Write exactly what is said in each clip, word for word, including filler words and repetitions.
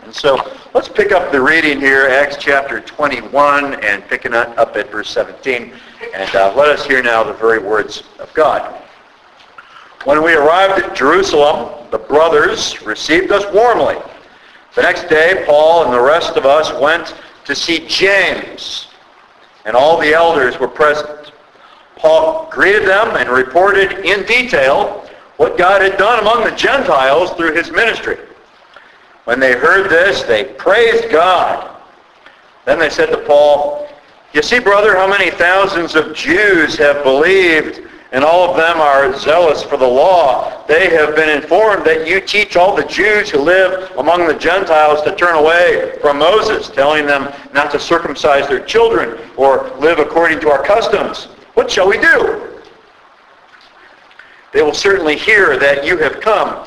And so let's pick up the reading here, Acts chapter twenty-one, and picking up at verse seventeen. And uh, let us hear now the very words of God. When we arrived at Jerusalem, the brothers received us warmly. The next day, Paul and the rest of us went to see James, and all the elders were present. Paul greeted them and reported in detail what God had done among the Gentiles through his ministry. When they heard this, they praised God. Then they said to Paul, "You see, brother, how many thousands of Jews have believed, and all of them are zealous for the law. They have been informed that you teach all the Jews who live among the Gentiles to turn away from Moses, telling them not to circumcise their children or live according to our customs. What shall we do?" They will certainly hear that you have come.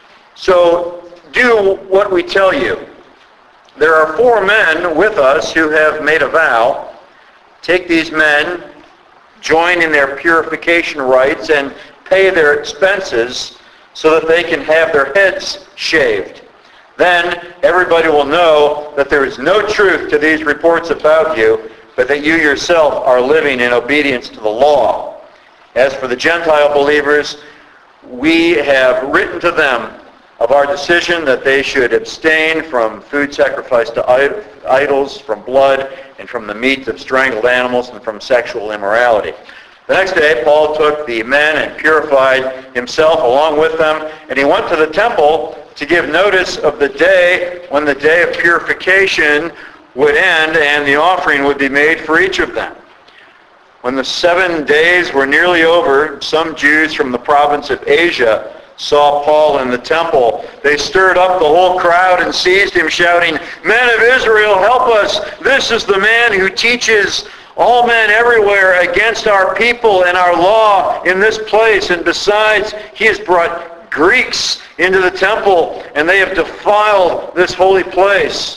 So do what we tell you. There are four men with us who have made a vow. Take these men, join in their purification rites, and pay their expenses so that they can have their heads shaved. Then everybody will know that there is no truth to these reports about you, but that you yourself are living in obedience to the law. As for the Gentile believers, we have written to them of our decision that they should abstain from food sacrificed to idols, from blood, and from the meat of strangled animals, and from sexual immorality. The next day, Paul took the men and purified himself along with them, and he went to the temple to give notice of the day when the day of purification would end and the offering would be made for each of them. When the seven days were nearly over, some Jews from the province of Asia saw Paul in the temple. They stirred up the whole crowd and seized him, shouting, "Men of Israel, help us! This is the man who teaches all men everywhere against our people and our law in this place. And besides, he has brought Greeks into the temple, and they have defiled this holy place."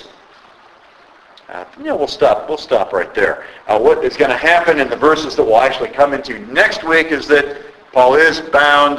Uh, yeah, we'll stop. We'll stop right there. Uh, what is going to happen in the verses that we'll actually come into next week is that Paul is bound,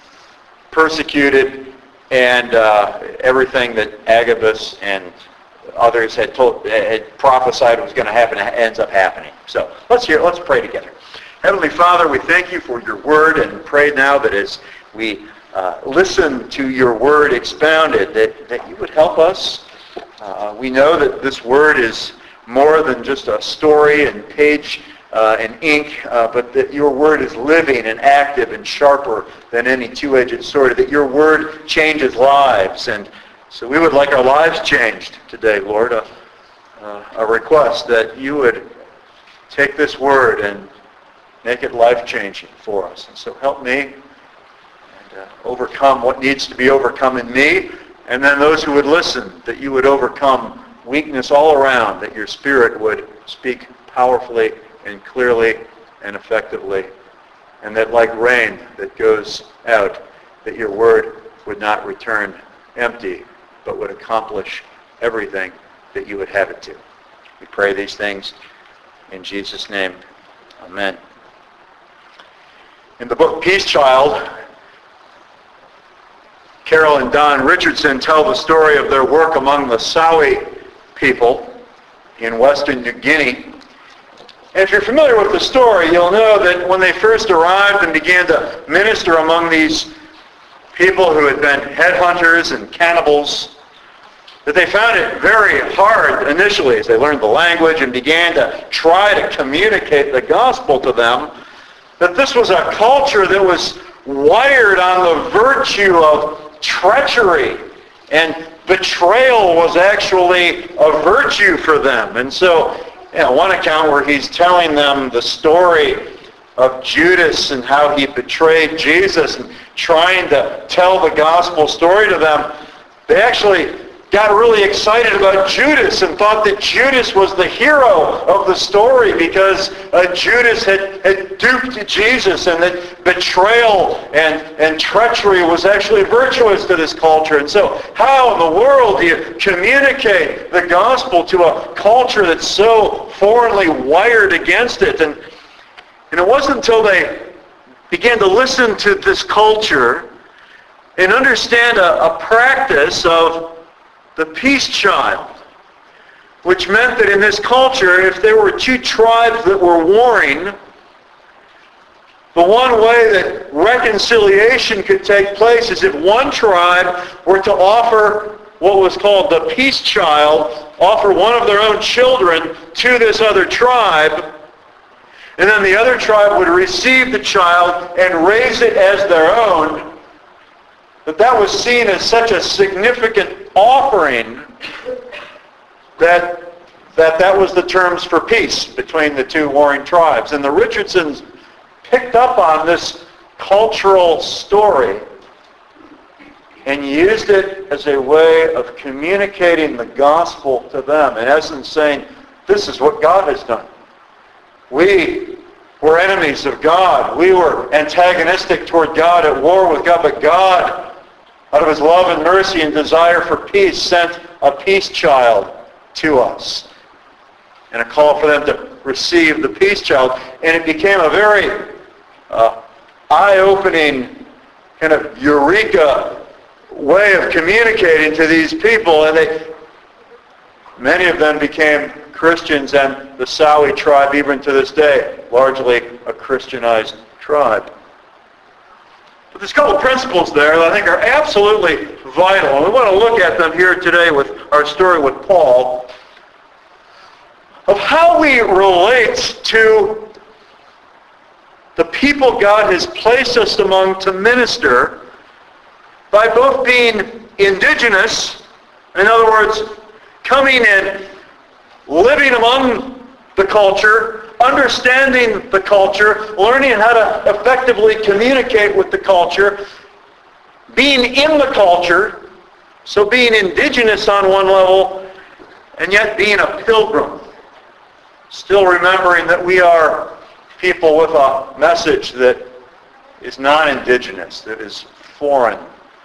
persecuted, and uh, everything that Agabus and others had told, had prophesied was going to happen ends up happening. So let's hear. Let's pray together. Heavenly Father, we thank you for your word, and pray now that as we uh, listen to your word expounded, that, that you would help us. Uh, we know that this word is more than just a story and page uh, and ink, uh, but that your word is living and active and sharper than any two-edged sword, that your word changes lives. And so we would like our lives changed today, Lord, a, uh, a request that you would take this word and make it life-changing for us. And so help me and uh, overcome what needs to be overcome in me, and then those who would listen, that you would overcome weakness all around, that your Spirit would speak powerfully and clearly and effectively, and that like rain that goes out, that your word would not return empty, but would accomplish everything that you would have it to. We pray these things in Jesus' name. Amen. In the book Peace Child, Carol and Don Richardson tell the story of their work among the Sawi people in Western New Guinea. And if you're familiar with the story, you'll know that when they first arrived and began to minister among these people who had been headhunters and cannibals, that they found it very hard initially as they learned the language and began to try to communicate the gospel to them, that this was a culture that was wired on the virtue of treachery, and betrayal was actually a virtue for them. And so, you know, one account where he's telling them the story of Judas and how he betrayed Jesus and trying to tell the gospel story to them, they actually got really excited about Judas and thought that Judas was the hero of the story because uh, Judas had, had duped Jesus, and that betrayal and, and treachery was actually virtuous to this culture. And so how in the world do you communicate the gospel to a culture that's so foreignly wired against it? And, and it wasn't until they began to listen to this culture and understand a, a practice of the peace child, which meant that in this culture, if there were two tribes that were warring, the one way that reconciliation could take place is if one tribe were to offer what was called the peace child, offer one of their own children to this other tribe, and then the other tribe would receive the child and raise it as their own, that that was seen as such a significant offering that that that was the terms for peace between the two warring tribes. And the Richardsons picked up on this cultural story and used it as a way of communicating the gospel to them. In essence, saying, this is what God has done. We were enemies of God. We were antagonistic toward God, at war with God. But God, out of his love and mercy and desire for peace, sent a peace child to us. And a call for them to receive the peace child. And it became a very uh, eye-opening kind of eureka way of communicating to these people. And they, many of them became Christians, and the Sawi tribe, even to this day, largely a Christianized tribe. But there's a couple of principles there that I think are absolutely vital. And we want to look at them here today with our story with Paul, of how we relate to the people God has placed us among to minister by both being indigenous, in other words, coming and living among the culture, understanding the culture, learning how to effectively communicate with the culture, being in the culture, so being indigenous on one level, and yet being a pilgrim. Still remembering that we are people with a message that is non-indigenous, that is foreign.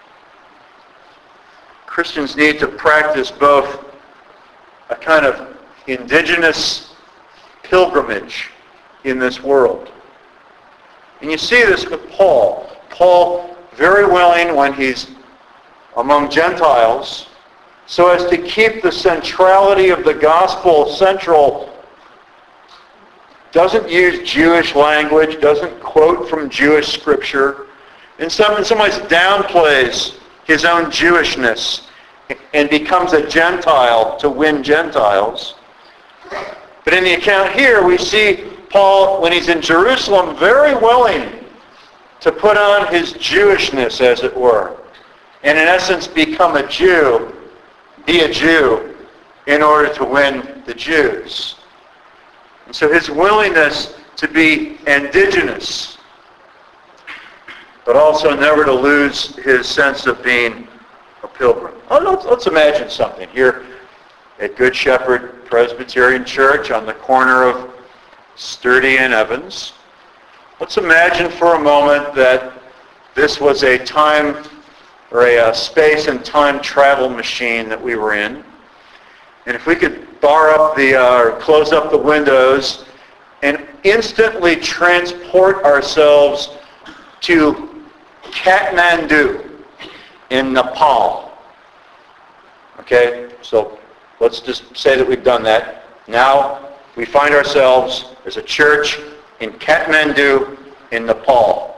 Christians need to practice both a kind of indigenous pilgrimage in this world. And you see this with Paul. Paul, very willing when he's among Gentiles, so as to keep the centrality of the gospel central, doesn't use Jewish language, doesn't quote from Jewish scripture, in some, in some ways downplays his own Jewishness and becomes a Gentile to win Gentiles. But in the account here, we see Paul, when he's in Jerusalem, very willing to put on his Jewishness, as it were, and in essence become a Jew, be a Jew, in order to win the Jews. And so his willingness to be indigenous, but also never to lose his sense of being a pilgrim. Oh, let's, let's imagine something here at Good Shepherd Presbyterian Church on the corner of Sturdy and Evans. Let's imagine for a moment that this was a time or a, a space and time travel machine that we were in. And if we could bar up the, uh, or close up the windows and instantly transport ourselves to Kathmandu in Nepal. Okay, so let's just say that we've done that. Now we find ourselves as a church in Kathmandu in Nepal.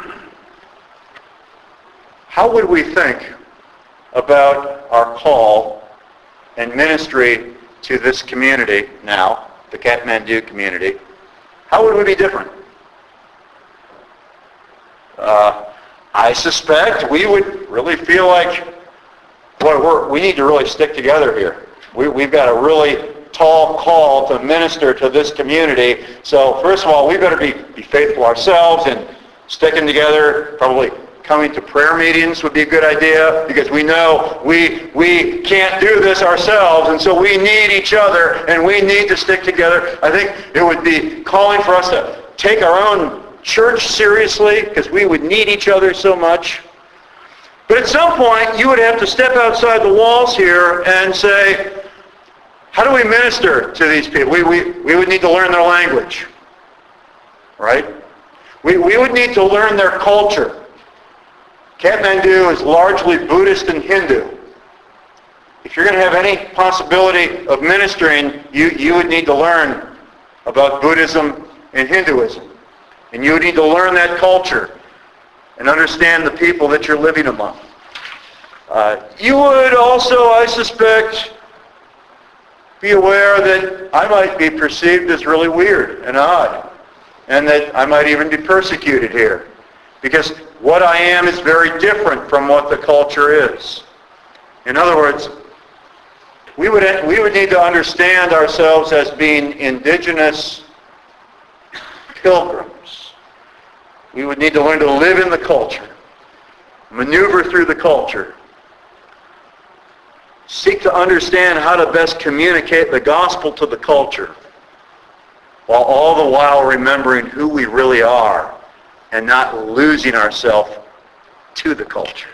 How would we think about our call and ministry to this community now, the Kathmandu community? How would we be different? Uh, I suspect we would really feel like, boy, we're, we need to really stick together here. We, we've got a really tall call to minister to this community. So first of all, we better be, be faithful ourselves and sticking together. Probably coming to prayer meetings would be a good idea, because we know we we can't do this ourselves, and so we need each other and we need to stick together. I think it would be calling for us to take our own church seriously, because we would need each other so much. But at some point, you would have to step outside the walls here and say, how do we minister to these people? We, we, we would need to learn their language, right? We, we would need to learn their culture. Kathmandu is largely Buddhist and Hindu. if you're going to have any possibility of ministering, you, you would need to learn about Buddhism and Hinduism. And you would need to learn that culture and understand the people that you're living among. Uh, you would also, I suspect, be aware that I might be perceived as really weird and odd, and that I might even be persecuted here, because what I am is very different from what the culture is. In other words, we would, we would need to understand ourselves as being indigenous pilgrims. We would need to learn to live in the culture, maneuver through the culture, seek to understand how to best communicate the gospel to the culture, while all the while remembering who we really are and not losing ourselves to the culture.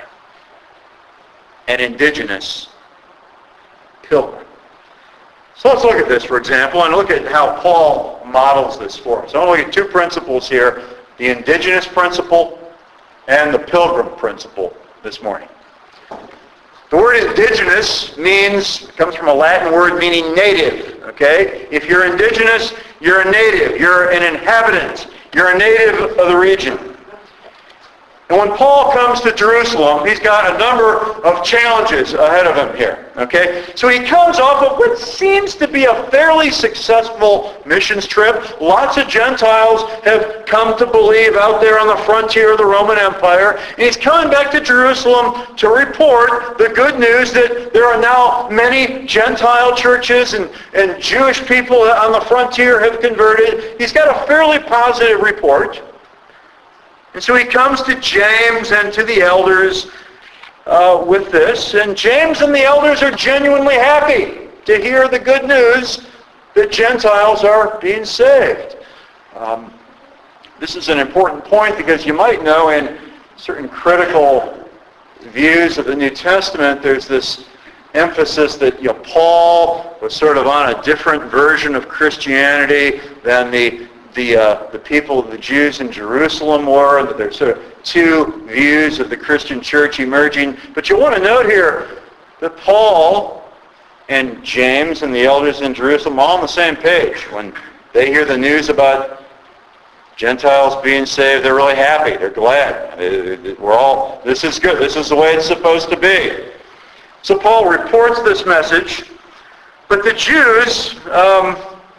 An indigenous pilgrim. So let's look at this, for example, and look at how Paul models this for us. I want to look at two principles here, the indigenous principle and the pilgrim principle this morning. The word indigenous means, comes from a Latin word meaning native, okay? If you're indigenous, you're a native. You're an inhabitant. You're a native of the region. And when Paul comes to Jerusalem, he's got a number of challenges ahead of him here, okay? So he comes off of what seems to be a fairly successful missions trip. Lots of Gentiles have come to believe out there on the frontier of the Roman Empire. And he's coming back to Jerusalem to report the good news that there are now many Gentile churches and, and Jewish people on the frontier have converted. He's got a fairly positive report. And so he comes to James and to the elders uh, with this. And James and the elders are genuinely happy to hear the good news that Gentiles are being saved. Um, this is an important point because you might know in certain critical views of the New Testament, there's this emphasis that, you know, Paul was sort of on a different version of Christianity than the The, uh, the people, the Jews in Jerusalem were, that there's sort of two views of the Christian church emerging. But you want to note here that Paul and James and the elders in Jerusalem are all on the same page. When they hear the news about Gentiles being saved, they're really happy. They're glad. We're all, this is good. This is the way it's supposed to be. So Paul reports this message, but the Jews um,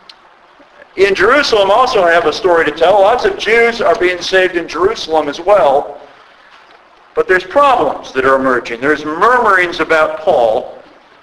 in Jerusalem also have a story to tell. Lots of Jews are being saved in Jerusalem as well. But there's problems that are emerging. There's murmurings about Paul,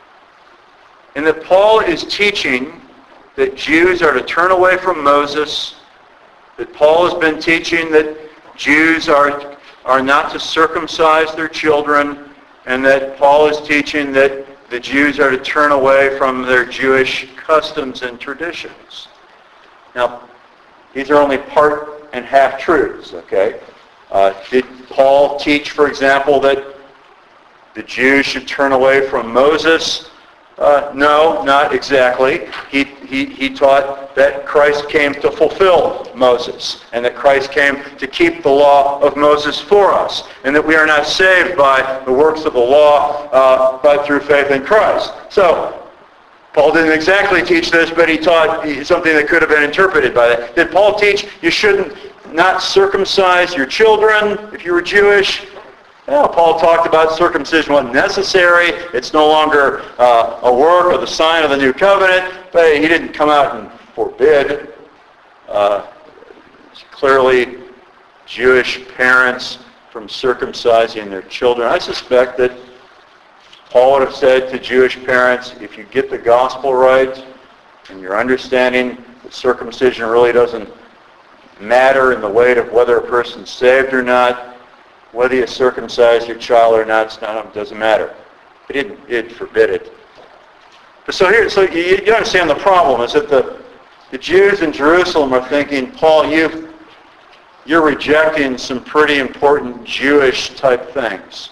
and that Paul is teaching that Jews are to turn away from Moses, that Paul has been teaching that Jews are, are not to circumcise their children, and that Paul is teaching that the Jews are to turn away from their Jewish customs and traditions. Now, these are only part and half truths, okay? Uh, did Paul teach, for example, that the Jews should turn away from Moses? Uh, no, not exactly. He, he, he taught that Christ came to fulfill Moses, and that Christ came to keep the law of Moses for us, and that we are not saved by the works of the law, uh, but through faith in Christ. So, Paul didn't exactly teach this, but he taught something that could have been interpreted by that. Did Paul teach you shouldn't not circumcise your children if you were Jewish? Well, Paul talked about circumcision wasn't necessary. It's no longer uh, a work or the sign of the new covenant, but he didn't come out and forbid uh, clearly Jewish parents from circumcising their children. I suspect that Paul would have said to Jewish parents, if you get the gospel right and you're understanding that circumcision really doesn't matter in the weight of whether a person's saved or not, whether you circumcise your child or not, it doesn't matter. He didn't, he didn't forbid it. But so here, so you, you understand the problem is that the, the Jews in Jerusalem are thinking, Paul, you, you're rejecting some pretty important Jewish type things.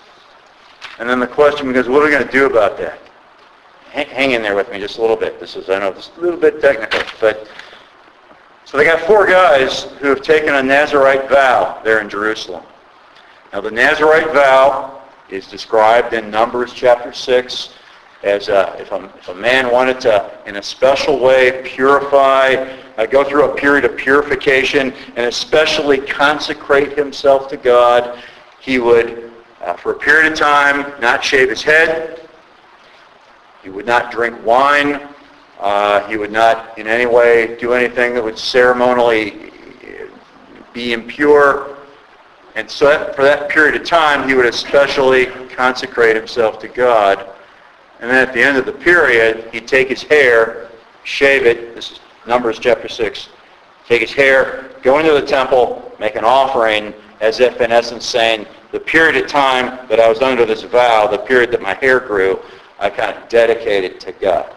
And then the question becomes, what are we going to do about that? Hang, hang in there with me just a little bit. This is, I know, this is a little bit technical, but so they got four guys who have taken a Nazirite vow there in Jerusalem. Now the Nazirite vow is described in Numbers chapter six. as a, if, a, if a man wanted to, in a special way, purify, uh, go through a period of purification, and especially consecrate himself to God, he would, uh, for a period of time, not shave his head. He would not drink wine. Uh, he would not in any way do anything that would ceremonially be impure. And so that, for that period of time, he would especially consecrate himself to God. And then at the end of the period, he'd take his hair, shave it. This is Numbers chapter six. Take his hair, go into the temple, make an offering, as if in essence saying, the period of time that I was under this vow, the period that my hair grew, I kind of dedicated to God.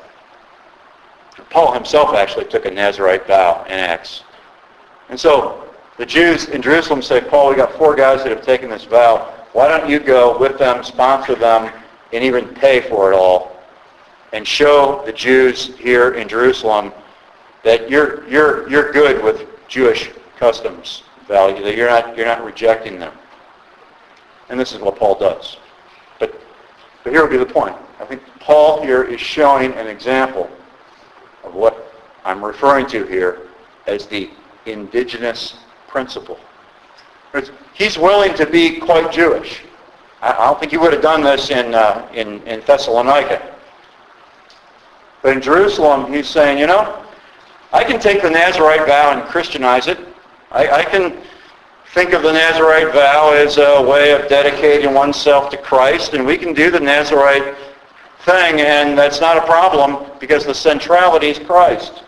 Paul himself actually took a Nazirite vow in Acts. And so the Jews in Jerusalem say, Paul, we got four guys that have taken this vow. Why don't you go with them, sponsor them, and even pay for it all, and show the Jews here in Jerusalem that you're you're you're good with Jewish customs value, that you're not you're not rejecting them. And this is what Paul does. But but here would be the point. I think Paul here is showing an example of what I'm referring to here as the indigenous principle. He's willing to be quite Jewish. I don't think he would have done this in, uh, in, in Thessalonica. But in Jerusalem, he's saying, you know, I can take the Nazirite vow and Christianize it. I, I can think of the Nazirite vow as a way of dedicating oneself to Christ, and we can do the Nazirite thing, and that's not a problem because the centrality is Christ.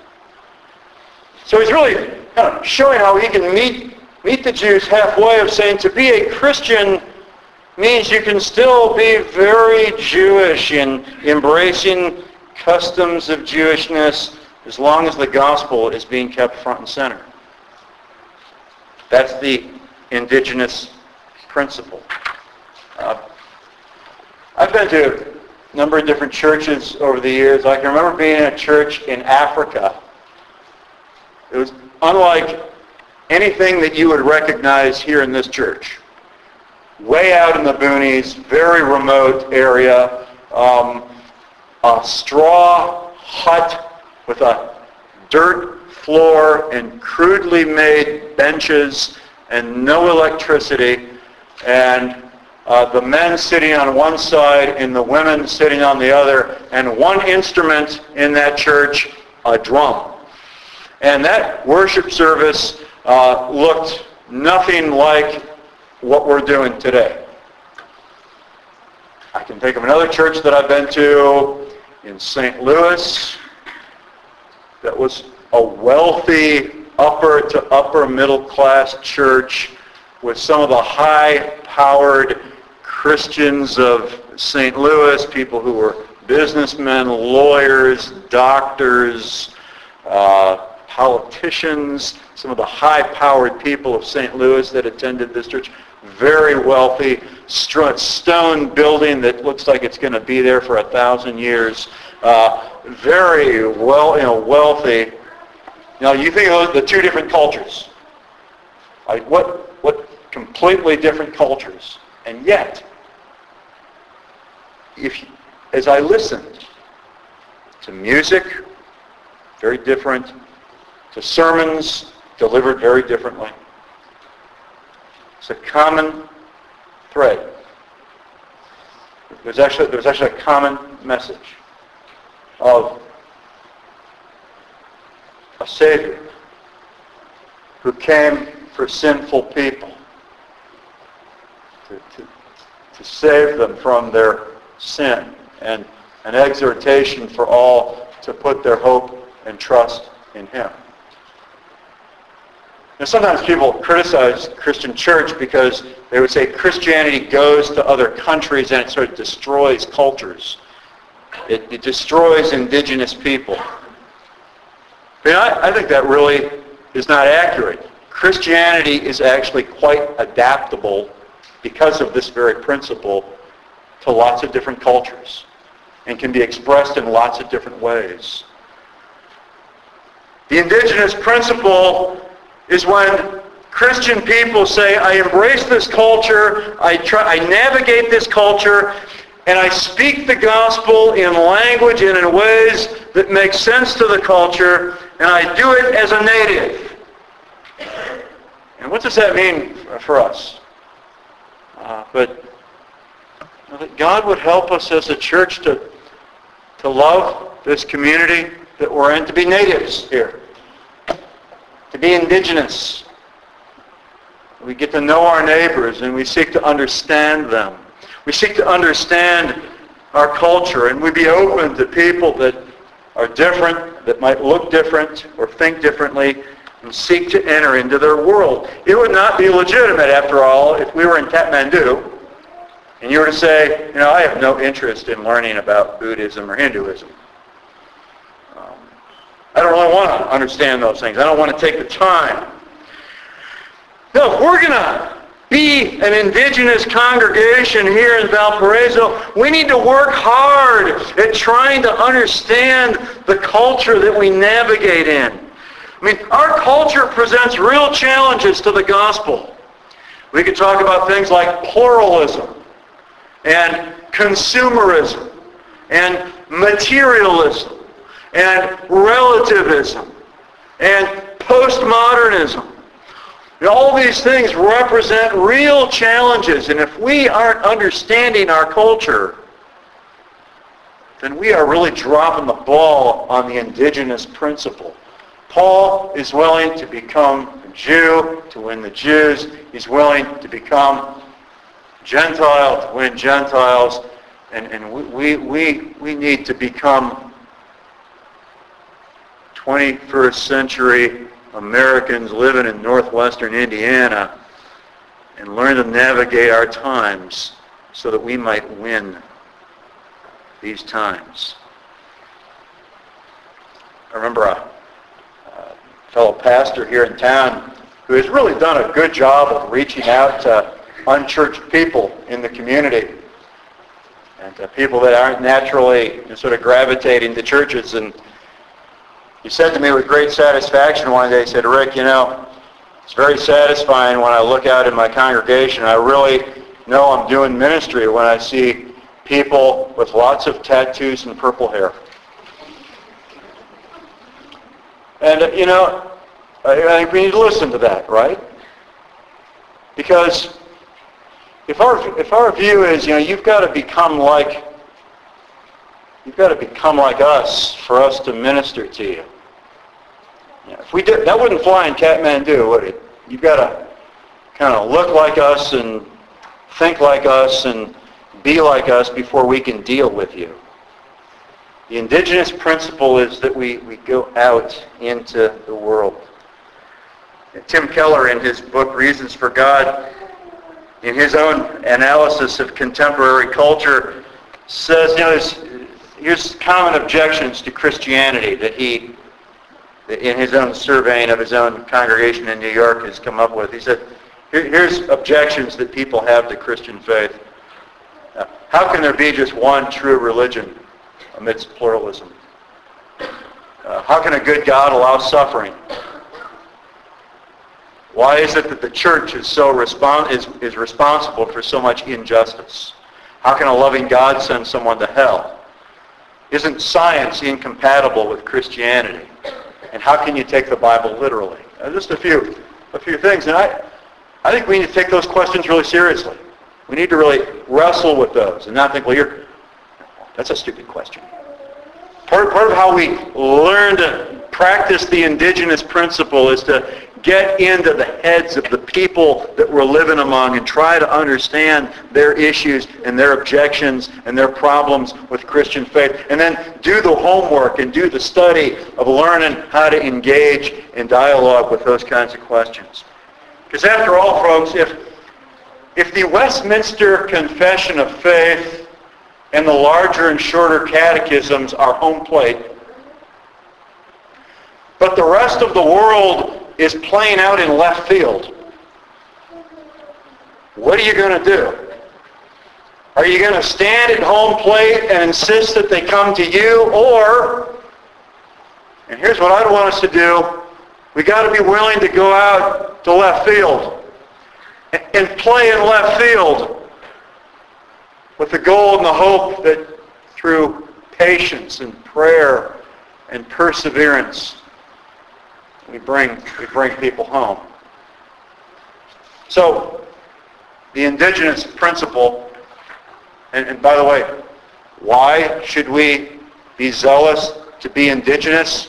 So he's really kind of showing how he can meet, meet the Jews halfway of saying to be a Christian means you can still be very Jewish in embracing customs of Jewishness as long as the gospel is being kept front and center. That's the indigenous principle. Uh, I've been to a number of different churches over the years. I can remember being in a church in Africa. It was unlike anything that you would recognize here in this church. Way out in the boonies, very remote area, um, a straw hut with a dirt floor and crudely made benches and no electricity, and uh, the men sitting on one side and the women sitting on the other, and one instrument in that church, a drum. And that worship service uh, looked nothing like what we're doing today. I can think of another church that I've been to in Saint Louis that was a wealthy upper to upper middle class church with some of the high-powered Christians of Saint Louis, people who were businessmen, lawyers, doctors, uh, politicians, some of the high-powered people of Saint Louis that attended this church. Very wealthy, stone building that looks like it's going to be there for a thousand years. Uh, very well, you know, wealthy. Now you think of the two different cultures. Like what, what completely different cultures. And yet, if as I listened to music, very different, to sermons delivered very differently. It's a common thread. There's actually, there's actually a common message of a Savior who came for sinful people to, to, to save them from their sin, and an exhortation for all to put their hope and trust in Him. Now, sometimes people criticize Christian church because they would say Christianity goes to other countries and it sort of destroys cultures. It, it destroys indigenous people. But I, I think that really is not accurate. Christianity is actually quite adaptable because of this very principle to lots of different cultures and can be expressed in lots of different ways. The indigenous principle is when Christian people say, I embrace this culture, I try, I navigate this culture, and I speak the gospel in language and in ways that make sense to the culture, and I do it as a native. And what does that mean for us? Uh, but that God would help us as a church to, to love this community that we're in, to be natives here, to be indigenous. We get to know our neighbors and we seek to understand them. We seek to understand our culture, and we be open to people that are different, that might look different or think differently, and seek to enter into their world. It would not be legitimate, after all, if we were in Kathmandu and you were to say, you know, I have no interest in learning about Buddhism or Hinduism. Um, I don't really want to understand those things. I don't want to take the time. No, if we're going to be an indigenous congregation here in Valparaiso, we need to work hard at trying to understand the culture that we navigate in. I mean, our culture presents real challenges to the gospel. We could talk about things like pluralism and consumerism and materialism and relativism and postmodernism. And all these things represent real challenges, and if we aren't understanding our culture, then we are really dropping the ball on the indigenous principle. Paul is willing to become a Jew to win the Jews. He's willing to become Gentile to win Gentiles. And, and we, we, we need to become twenty-first century Americans living in northwestern Indiana and learn to navigate our times so that we might win these times. I remember a, a fellow pastor here in town who has really done a good job of reaching out to unchurched people in the community and to people that aren't naturally sort of gravitating to churches. And he said to me with great satisfaction one day, he said, Rick, you know, it's very satisfying when I look out in my congregation. I really know I'm doing ministry when I see people with lots of tattoos and purple hair. And, uh, you know, I, I think we need to listen to that, right? Because if our, if our view is, you know, you've got to become like, you've got to become like us for us to minister to you. Yeah, if we did, that wouldn't fly in Kathmandu, would it? You've got to kind of look like us and think like us and be like us before we can deal with you. The indigenous principle is that we, we go out into the world. And Tim Keller, in his book Reasons for God, in his own analysis of contemporary culture, says, you know, there's, here's common objections to Christianity that he, in his own surveying of his own congregation in New York, has come up with. He said, Here, here's objections that people have to Christian faith. Uh, how can there be just one true religion amidst pluralism? Uh, how can a good God allow suffering? Why is it that the church is so respon- is, is responsible for so much injustice? How can a loving God send someone to hell? Isn't science incompatible with Christianity? And how can you take the Bible literally? Uh, just a few, a few things. And I, I think we need to take those questions really seriously. We need to really wrestle with those and not think, well, you're, that's a stupid question. Part, part of how we learn to practice the indigenous principle is to get into the heads of the people that we're living among and try to understand their issues and their objections and their problems with Christian faith. And then do the homework and do the study of learning how to engage in dialogue with those kinds of questions. Because after all, folks, if, if the Westminster Confession of Faith and the larger and shorter catechisms are home plate, but the rest of the world is playing out in left field, what are you going to do? Are you going to stand at home plate and insist that they come to you? Or, and here's what I'd want us to do, we got to be willing to go out to left field and play in left field with the goal and the hope that through patience and prayer and perseverance, we bring, we bring people home. So, the indigenous principle, and, and by the way, why should we be zealous to be indigenous?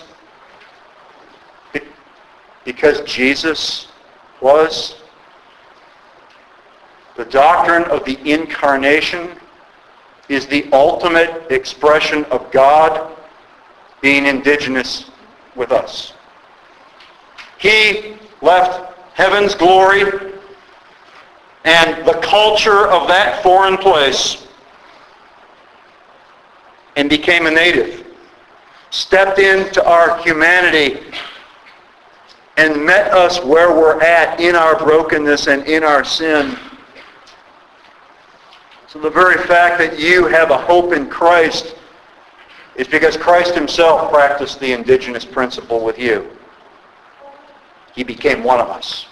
Because Jesus was. The doctrine of the incarnation is the ultimate expression of God being indigenous with us. He left heaven's glory and the culture of that foreign place and became a native, stepped into our humanity and met us where we're at in our brokenness and in our sin. So the very fact that you have a hope in Christ is because Christ himself practiced the indigenous principle with you. He became one of us.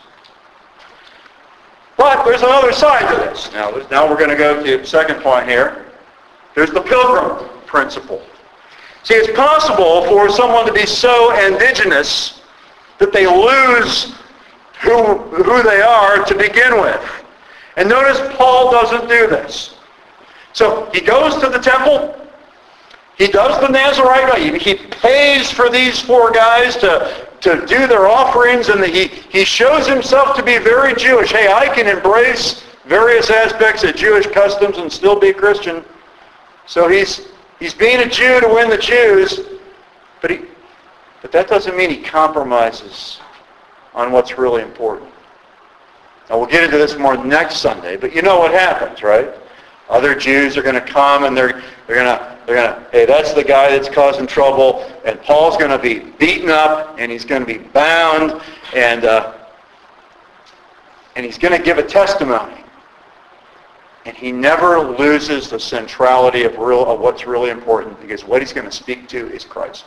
But there's another side to this. Now, now we're going to go to the second point here. There's the pilgrim principle. See, it's possible for someone to be so indigenous that they lose who, who they are to begin with. And notice Paul doesn't do this. So he goes to the temple. He does the Nazirite rite. He pays for these four guys to, to do their offerings, and the, he, he shows himself to be very Jewish. Hey, I can embrace various aspects of Jewish customs and still be Christian. So he's he's being a Jew to win the Jews, but he but that doesn't mean he compromises on what's really important. Now we'll get into this more next Sunday, but you know what happens, right? Other Jews are going to come and they're they're going to they're going to hey, that's the guy that's causing trouble, and Paul's going to be beaten up and he's going to be bound and uh, and he's going to give a testimony. And he never loses the centrality of real of what's really important, because what he's going to speak to is Christ.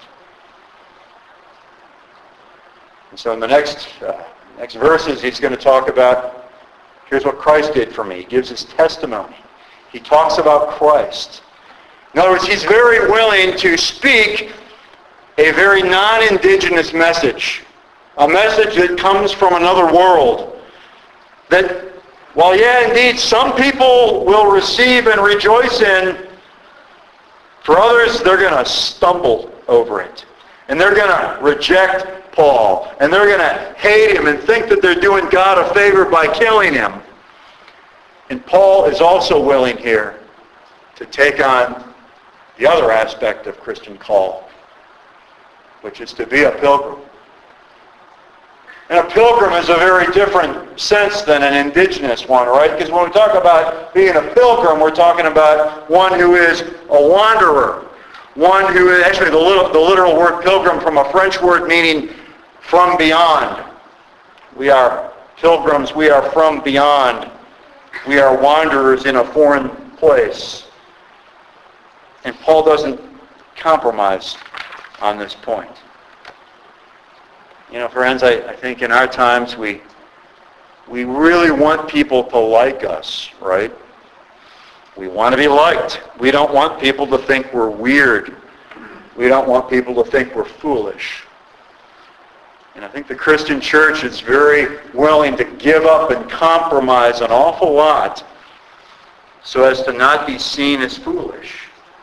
And so in the next uh, next verses, he's going to talk about, here's what Christ did for me. He gives his testimony. He talks about Christ. In other words, he's very willing to speak a very non-indigenous message, a message that comes from another world. That, while yeah, indeed, some people will receive and rejoice in, for others, they're going to stumble over it. And they're going to reject Paul. And they're going to hate him and think that they're doing God a favor by killing him. And Paul is also willing here to take on the other aspect of Christian call, which is to be a pilgrim. And a pilgrim is a very different sense than an indigenous one, right? Because when we talk about being a pilgrim, we're talking about one who is a wanderer. One who is, actually the, little, the literal word pilgrim from a French word meaning from beyond. We are pilgrims, we are from beyond. We are wanderers in a foreign place. And Paul doesn't compromise on this point. You know, friends, I, I think in our times we we really want people to like us, right? We want to be liked. We don't want people to think we're weird. We don't want people to think we're foolish. And I think the Christian church is very willing to give up and compromise an awful lot so as to not be seen as foolish.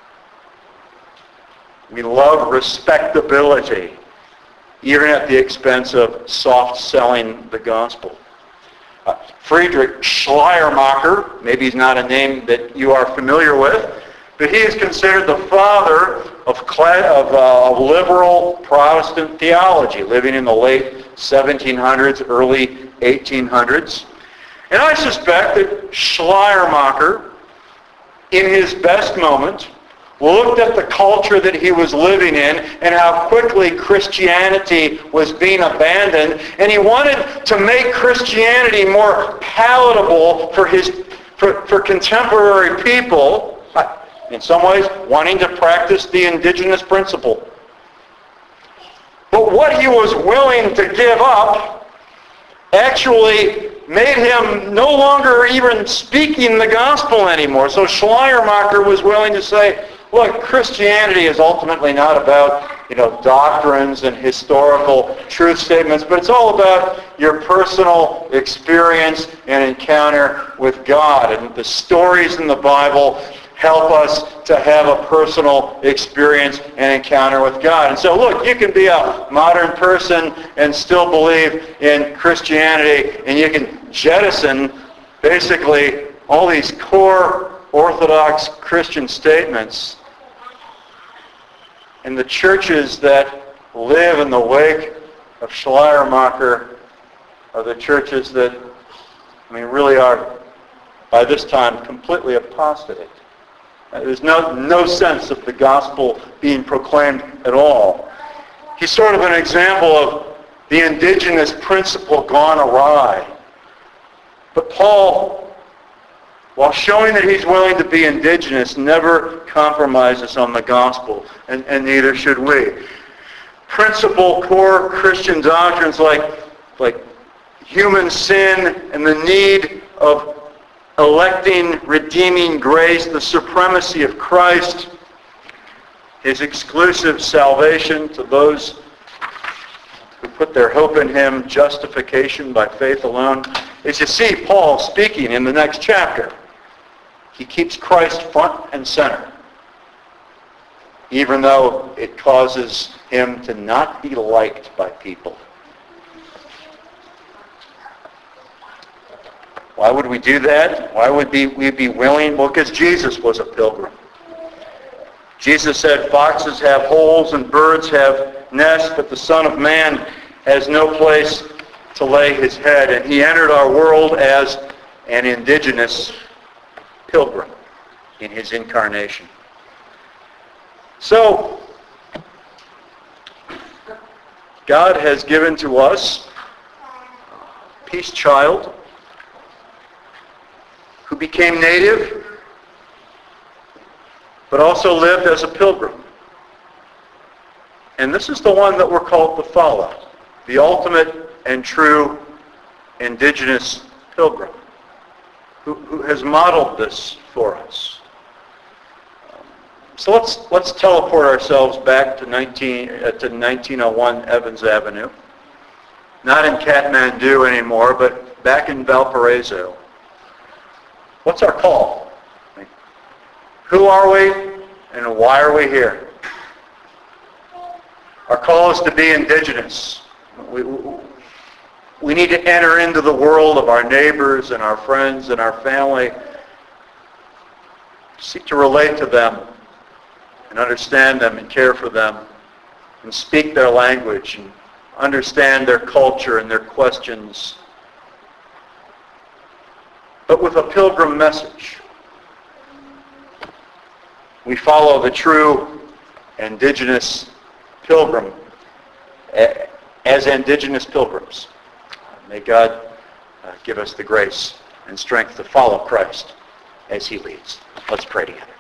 We love respectability, even at the expense of soft-selling the gospel. Uh, Friedrich Schleiermacher, maybe he's not a name that you are familiar with, but he is considered the father of, of, uh, of liberal Protestant theology, living in the late seventeen hundreds, early eighteen hundreds. And I suspect that Schleiermacher, in his best moment, looked at the culture that he was living in and how quickly Christianity was being abandoned, and he wanted to make Christianity more palatable for his for, for contemporary people, in some ways wanting to practice the indigenous principle. But what he was willing to give up actually made him no longer even speaking the gospel anymore. So Schleiermacher was willing to say, look, Christianity is ultimately not about, you know, doctrines and historical truth statements, but it's all about your personal experience and encounter with God. And the stories in the Bible help us to have a personal experience and encounter with God. And so, look, you can be a modern person and still believe in Christianity, and you can jettison basically all these core Orthodox Christian statements. And the churches that live in the wake of Schleiermacher are the churches that, I mean, really are, by this time, completely apostate. There's no, no sense of the gospel being proclaimed at all. He's sort of an example of the indigenous principle gone awry. But Paul, while showing that he's willing to be indigenous, never compromises on the gospel, and, and neither should we. Principal core Christian doctrines like, like human sin and the need of electing, redeeming grace, the supremacy of Christ, his exclusive salvation to those who put their hope in him, justification by faith alone. As you see Paul speaking in the next chapter, he keeps Christ front and center, even though it causes him to not be liked by people. Why would we do that? Why would we be willing? Well, because Jesus was a pilgrim. Jesus said, foxes have holes and birds have nests, but the Son of Man has no place to lay his head. And he entered our world as an indigenous pilgrim in his incarnation. So, God has given to us a peace child who became native, but also lived as a pilgrim. And this is the one that we're called to follow, the ultimate and true indigenous pilgrim, who, who has modeled this for us. So let's let's teleport ourselves back to nineteen uh, to nineteen oh one Evans Avenue, not in Kathmandu anymore, but back in Valparaiso. What's our call? Who are we and why are we here? Our call is to be indigenous. We, we need to enter into the world of our neighbors and our friends and our family, seek to relate to them and understand them and care for them and speak their language and understand their culture and their questions, but with a pilgrim message. We follow the true indigenous pilgrim as indigenous pilgrims. May God uh, give us the grace and strength to follow Christ as he leads. Let's pray together.